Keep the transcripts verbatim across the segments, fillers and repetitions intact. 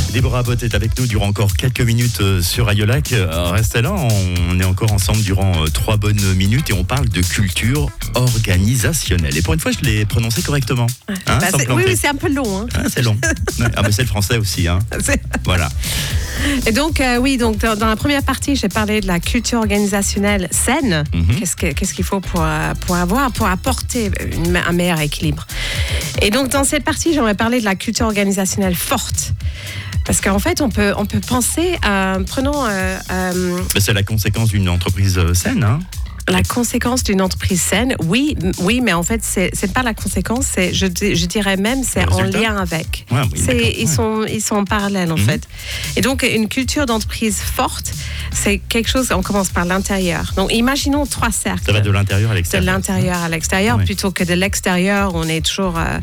Déborah Abbott est avec nous durant encore quelques minutes sur Radio Lac. Restez là, on est encore ensemble durant trois bonnes minutes et on parle de culture organisationnelle. Et pour une fois, je l'ai prononcé correctement. Hein, bah c'est, oui, oui, c'est un peu long. Hein. Ah, c'est long. Ah, mais c'est le français aussi. Hein. C'est... Voilà. Et donc, euh, oui, donc dans, dans la première partie, j'ai parlé de la culture organisationnelle saine. Mm-hmm. Qu'est-ce, que, qu'est-ce qu'il faut pour, pour avoir, pour apporter une, un meilleur équilibre. Et donc, dans cette partie, j'aimerais parler de la culture organisationnelle forte. Parce qu'en fait, on peut, on peut penser à... Prenons... Euh, euh, c'est la conséquence d'une entreprise saine, hein. La conséquence d'une entreprise saine, oui, oui, mais en fait, c'est c'est pas la conséquence, c'est je, je dirais même c'est en lien avec. Ouais, oui, c'est ils ouais. sont ils sont en parallèle en mm-hmm. fait. Et donc une culture d'entreprise forte, c'est quelque chose. On commence par l'intérieur. Donc imaginons trois cercles. Ça va de l'intérieur à l'extérieur. De l'intérieur à l'extérieur, ouais. plutôt que de l'extérieur. On est toujours euh,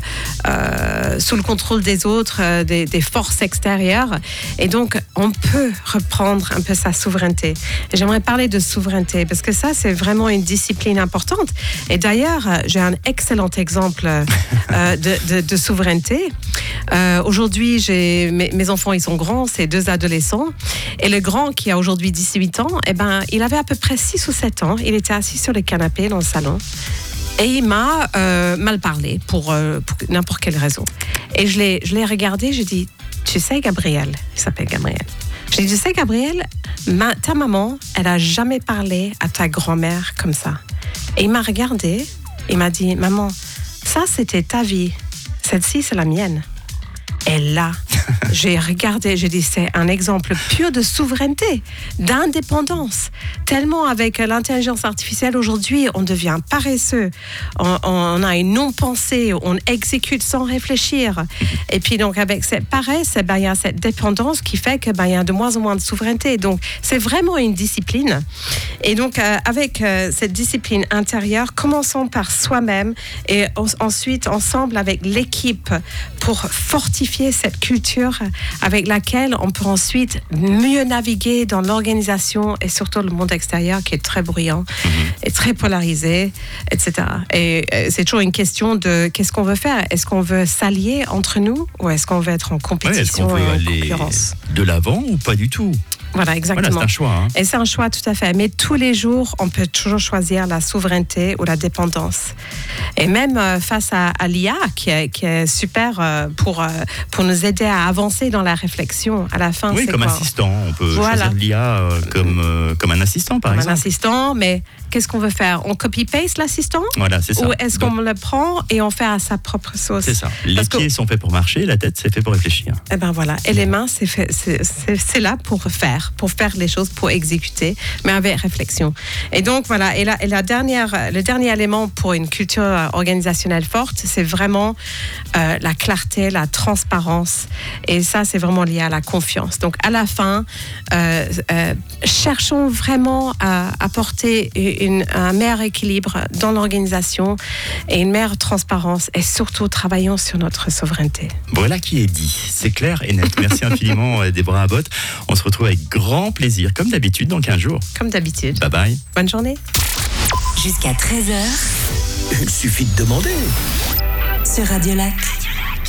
euh, sous le contrôle des autres, euh, des, des forces extérieures. Et donc on peut reprendre un peu sa souveraineté. Et j'aimerais parler de souveraineté parce que ça c'est vraiment une discipline importante. Et d'ailleurs, j'ai un excellent exemple euh, de, de, de souveraineté. Euh, aujourd'hui, j'ai, mes, mes enfants, ils sont grands, c'est deux adolescents. Et le grand, qui a aujourd'hui dix-huit ans, eh ben, il avait à peu près six ou sept ans. Il était assis sur le canapé dans le salon. Et il m'a euh, mal parlé pour, euh, pour n'importe quelle raison. Et je l'ai, je l'ai regardé, j'ai dit, tu sais, Gabriel, il s'appelle Gabriel. J'ai dit, tu sais, Gabriel, ma, ta maman, elle n'a jamais parlé à ta grand-mère comme ça. Et il m'a regardé, il m'a dit, maman, ça, c'était ta vie. Celle-ci, c'est la mienne. Et là, j'ai regardé, j'ai dit, c'est un exemple pur de souveraineté, d'indépendance. Tellement avec l'intelligence artificielle aujourd'hui, on devient paresseux, on, on a une non-pensée, on exécute sans réfléchir. Et puis donc avec cette paresse, ben, il y a cette dépendance qui fait que ben, il y a de moins en moins de souveraineté. Donc c'est vraiment une discipline. Et donc euh, avec euh, cette discipline intérieure, commençons par soi-même et o- ensuite ensemble avec l'équipe pour fortifier cette culture avec laquelle on peut ensuite mieux naviguer dans l'organisation et surtout le monde extérieur qui est très bruyant mmh. et très polarisé, et cetera. Et c'est toujours une question de qu'est-ce qu'on veut faire. Est-ce qu'on veut s'allier entre nous ou est-ce qu'on veut être en compétition ouais, et en aller concurrence de l'avant ou pas du tout? Voilà, exactement. Voilà, c'est un choix. Hein. Et c'est un choix, tout à fait. Mais tous les jours, on peut toujours choisir la souveraineté ou la dépendance. Et même euh, face à, à l'I A, qui est, qui est super euh, pour, euh, pour nous aider à avancer dans la réflexion. À la fin, oui, c'est comme quoi? assistant. On peut voilà. choisir l'I A euh, comme, euh, comme un assistant, par comme exemple. Un assistant, mais qu'est-ce qu'on veut faire? On copy-paste l'assistant? Voilà, c'est ça. Ou est-ce Donc, qu'on le prend et on fait à sa propre sauce? C'est ça. Les Parce pieds que, sont faits pour marcher, la tête, c'est fait pour réfléchir. Eh ben voilà. Et les mains, c'est, fait, c'est, c'est, c'est là pour faire, pour faire les choses, pour exécuter, mais avec réflexion. Et donc, voilà. Et, la, et la dernière, le dernier élément pour une culture organisationnelle forte, c'est vraiment euh, la clarté, la transparence. Et ça, c'est vraiment lié à la confiance. Donc, à la fin, euh, euh, cherchons vraiment à apporter une, un meilleur équilibre dans l'organisation et une meilleure transparence. Et surtout, travaillons sur notre souveraineté. Voilà qui est dit. C'est clair et net. Merci infiniment, Déborah Abbott. On se retrouve avec grand plaisir, comme d'habitude, dans quinze jours. Comme d'habitude. Bye bye. Bonne journée. Jusqu'à treize heures. Il suffit de demander. Sur Radio Lac.